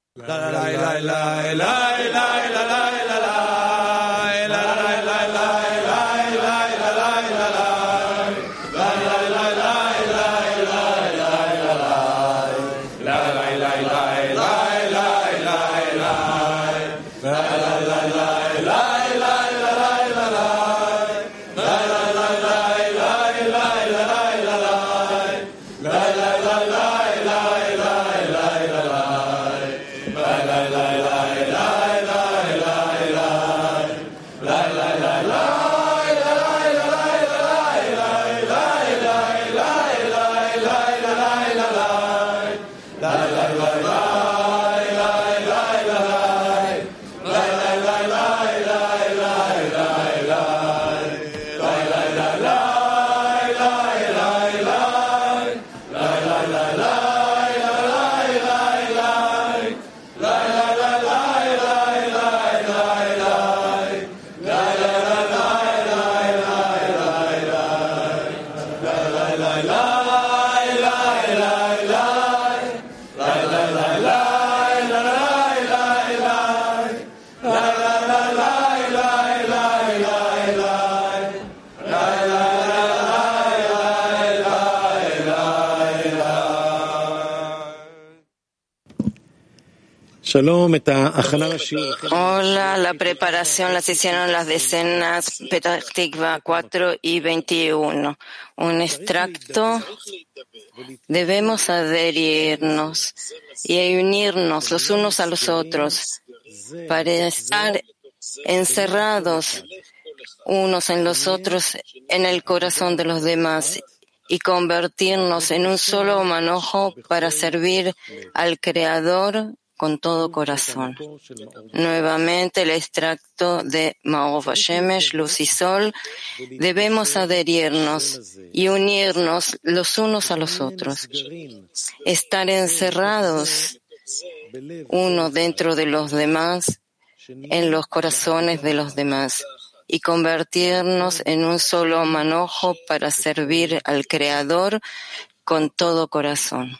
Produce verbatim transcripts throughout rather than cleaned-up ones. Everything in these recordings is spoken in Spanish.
Hola, la preparación las hicieron las decenas Petah Tikva cuatro y veintiuno. Un extracto. Debemos adherirnos y unirnos los unos a los otros para estar encerrados unos en los otros en el corazón de los demás y convertirnos en un solo manojo para servir al Creador con todo corazón. Nuevamente el extracto de Maor Vashemesh, Luz y Sol. Debemos adherirnos y unirnos los unos a los otros. Estar encerrados uno dentro de los demás, en los corazones de los demás, y convertirnos en un solo manojo para servir al Creador con todo corazón.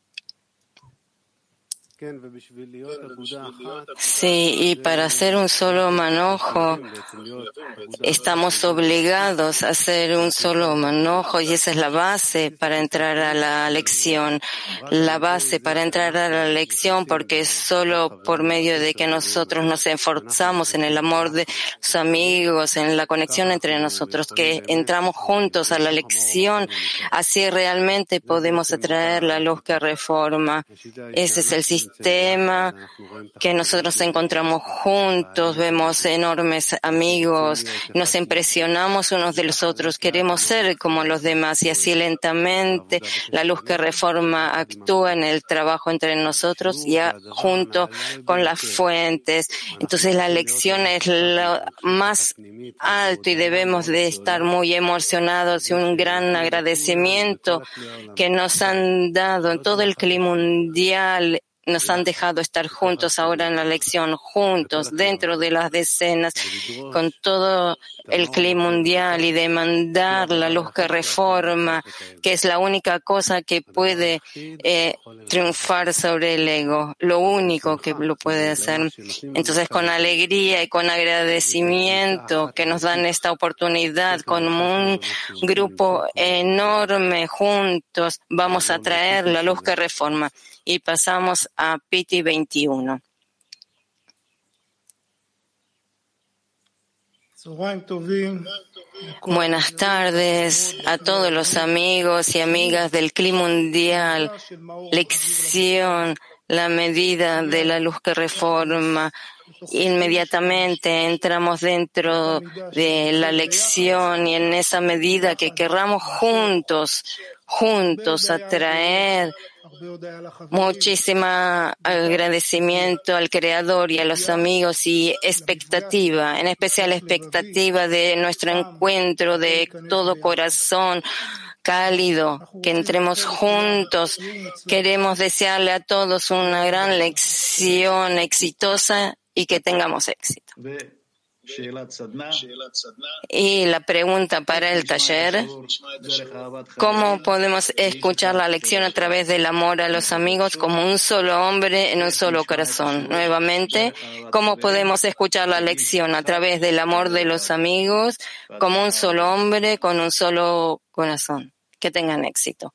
Sí, y para hacer un solo manojo, estamos obligados a hacer un solo manojo y esa es la base para entrar a la lección. La base para entrar a la lección, porque solo por medio de que nosotros nos esforzamos en el amor de los amigos, en la conexión entre nosotros, que entramos juntos a la lección, así realmente podemos atraer la luz que reforma. Ese es el sistema. Tema que nosotros encontramos juntos, vemos enormes amigos, nos impresionamos unos de los otros, queremos ser como los demás y así lentamente la luz que reforma actúa en el trabajo entre nosotros ya junto con las fuentes. Entonces la lección es lo más alto y debemos de estar muy emocionados y un gran agradecimiento que nos han dado en todo el clima mundial. Nos han dejado estar juntos ahora en la lección, juntos, dentro de las decenas, con todo el clima mundial y demandar la luz que reforma, que es la única cosa que puede eh, triunfar sobre el ego, lo único que lo puede hacer. Entonces, con alegría y con agradecimiento que nos dan esta oportunidad, con un grupo enorme juntos, vamos a traer la luz que reforma. Y pasamos a Piti veintiuno. Buenas tardes a todos los amigos y amigas del Cli Mundial. Lección, la medida de la luz que reforma. Inmediatamente entramos dentro de la lección y en esa medida que querramos juntos, juntos atraer muchísimo agradecimiento al Creador y a los amigos y expectativa, en especial expectativa de nuestro encuentro de todo corazón cálido, que entremos juntos. Queremos desearle a todos una gran lección exitosa y que tengamos éxito. Y la pregunta para el taller: ¿cómo podemos escuchar la lección a través del amor a los amigos como un solo hombre en un solo corazón? Nuevamente, ¿cómo podemos escuchar la lección a través del amor de los amigos como un solo hombre con un solo corazón? Que tengan éxito.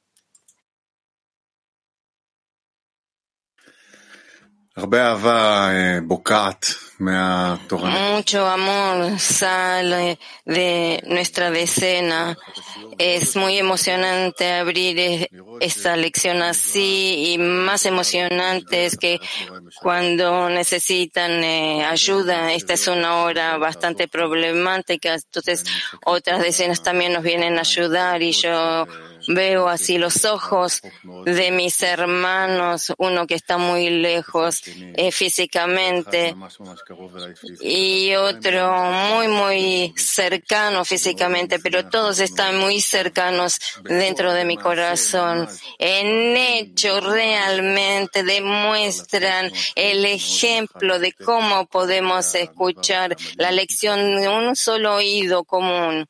Mucho amor sale de nuestra decena. Es muy emocionante abrir esta lección así, y más emocionante es que cuando necesitan eh, ayuda, esta es una hora bastante problemática, entonces otras decenas también nos vienen a ayudar, y yo veo así los ojos de mis hermanos, uno que está muy lejos eh, físicamente y otro muy, muy cercano físicamente, pero todos están muy cercanos dentro de mi corazón. En hecho, realmente demuestran el ejemplo de cómo podemos escuchar la lección de un solo oído común.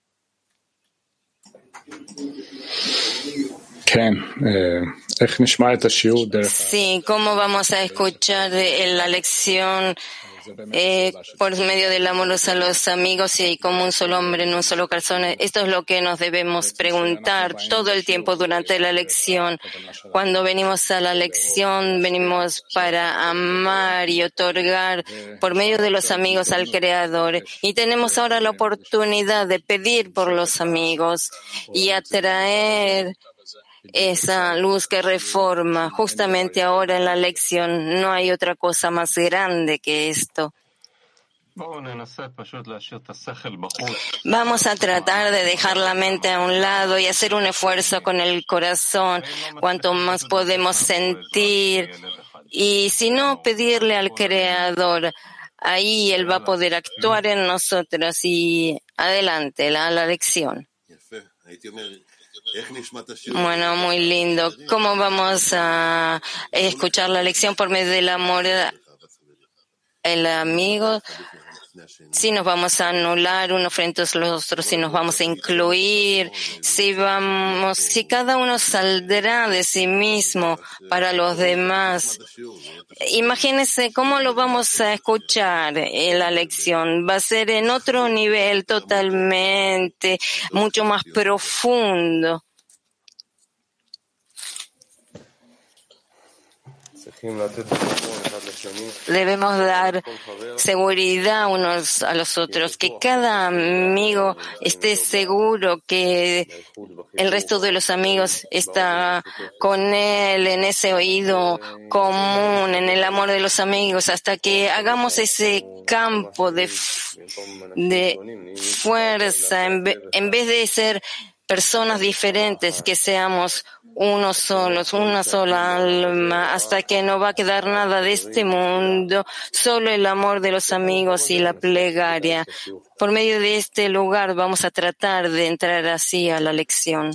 Sí, ¿cómo vamos a escuchar la lección eh, por medio del amor a los amigos y como un solo hombre en un solo corazón? Esto es lo que nos debemos preguntar todo el tiempo durante la lección. Cuando venimos a la lección, venimos para amar y otorgar por medio de los amigos al Creador. Y tenemos ahora la oportunidad de pedir por los amigos y atraer esa luz que reforma. Justamente ahora en la lección no hay otra cosa más grande que esto. Vamos a tratar de dejar la mente a un lado y hacer un esfuerzo con el corazón, cuanto más podemos sentir, y si no, pedirle al Creador. Ahí Él va a poder actuar en nosotros. Y adelante, la, la lección. Bueno, muy lindo. ¿Cómo vamos a escuchar la lección por medio del amor al amigo? Si nos vamos a anular unos frente a los otros, si nos vamos a incluir, si vamos, si cada uno saldrá de sí mismo para los demás. Imagínense cómo lo vamos a escuchar en la lección. Va a ser en otro nivel totalmente, mucho más profundo. Debemos dar seguridad unos a los otros, que cada amigo esté seguro que el resto de los amigos está con él en ese oído común, en el amor de los amigos, hasta que hagamos ese campo de, de fuerza, en, ve, en vez de ser personas diferentes, que seamos unos solos, una sola alma, hasta que no va a quedar nada de este mundo, solo el amor de los amigos y la plegaria. Por medio de este lugar vamos a tratar de entrar así a la lección.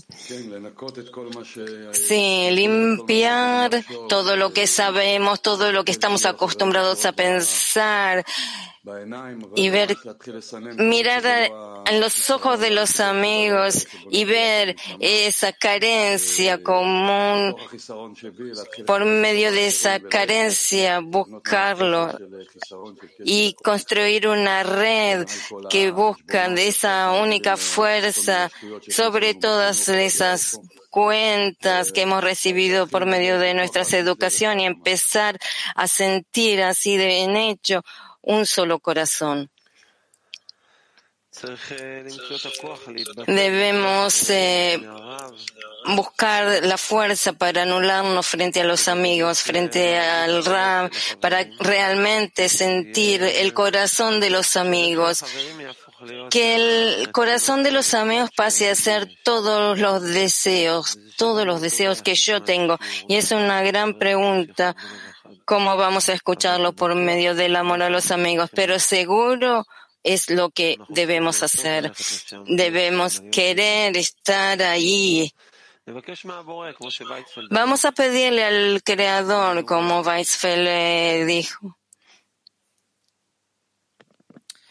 Sí, limpiar todo lo que sabemos, todo lo que estamos acostumbrados a pensar, y ver, mirar a, en los ojos de los amigos y ver esa carencia común. Por medio de esa carencia, buscarlo y construir una red que busca de esa única fuerza sobre todas esas cuentas que hemos recibido por medio de nuestras educación, y empezar a sentir así de en hecho un solo corazón. Debemos eh, buscar la fuerza para anularnos frente a los amigos, frente al Rab, para realmente sentir el corazón de los amigos. Que el corazón de los amigos pase a ser todos los deseos, todos los deseos que yo tengo. Y es una gran pregunta, ¿cómo vamos a escucharlo por medio del amor a los amigos? Pero seguro es lo que debemos hacer. Debemos querer estar ahí. Vamos a pedirle al Creador, como Weizfeld dijo.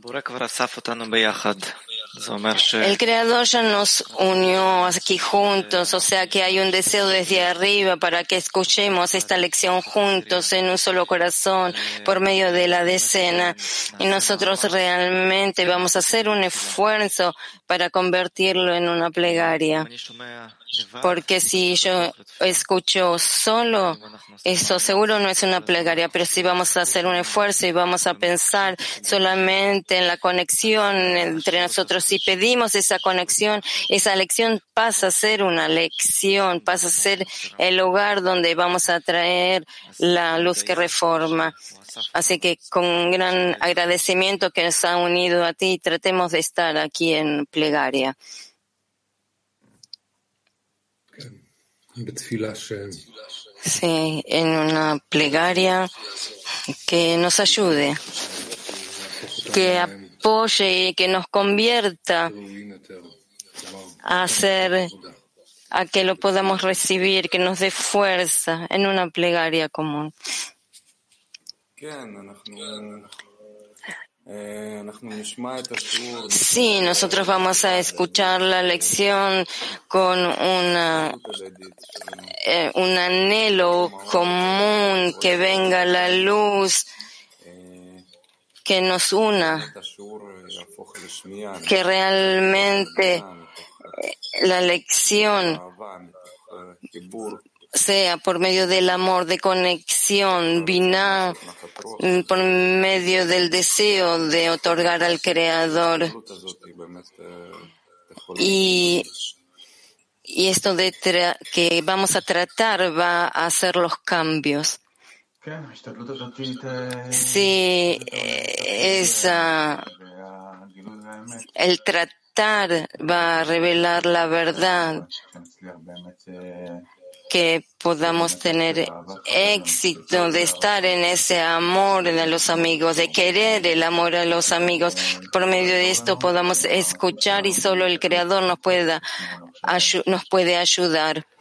El Creador ya nos unió aquí juntos, o sea que hay un deseo desde arriba para que escuchemos esta lección juntos en un solo corazón por medio de la decena. Y nosotros realmente vamos a hacer un esfuerzo para convertirlo en una plegaria. Porque si yo escucho solo, eso seguro no es una plegaria, pero si vamos a hacer un esfuerzo y vamos a pensar solamente en la conexión entre nosotros, si pedimos esa conexión, esa lección pasa a ser una lección, pasa a ser el lugar donde vamos a traer la luz que reforma. Así que con gran agradecimiento que nos ha unido a ti, tratemos de estar aquí en plegaria. Sí, en una plegaria que nos ayude, que apoye y que nos convierta a hacer, a que lo podamos recibir, que nos dé fuerza en una plegaria común. Sí, nosotros vamos a escuchar la lección con una, eh, un anhelo común, que venga la luz, que nos una, que realmente la lección sea por medio del amor, de conexión, biná, por medio del deseo de otorgar al Creador. Y, y esto de tra- que vamos a tratar va a hacer los cambios. Sí, esa, el tratar va a revelar la verdad, que podamos tener éxito de estar en ese amor de los amigos, de querer el amor a los amigos. Por medio de esto podamos escuchar y solo el Creador nos pueda, nos puede ayudar.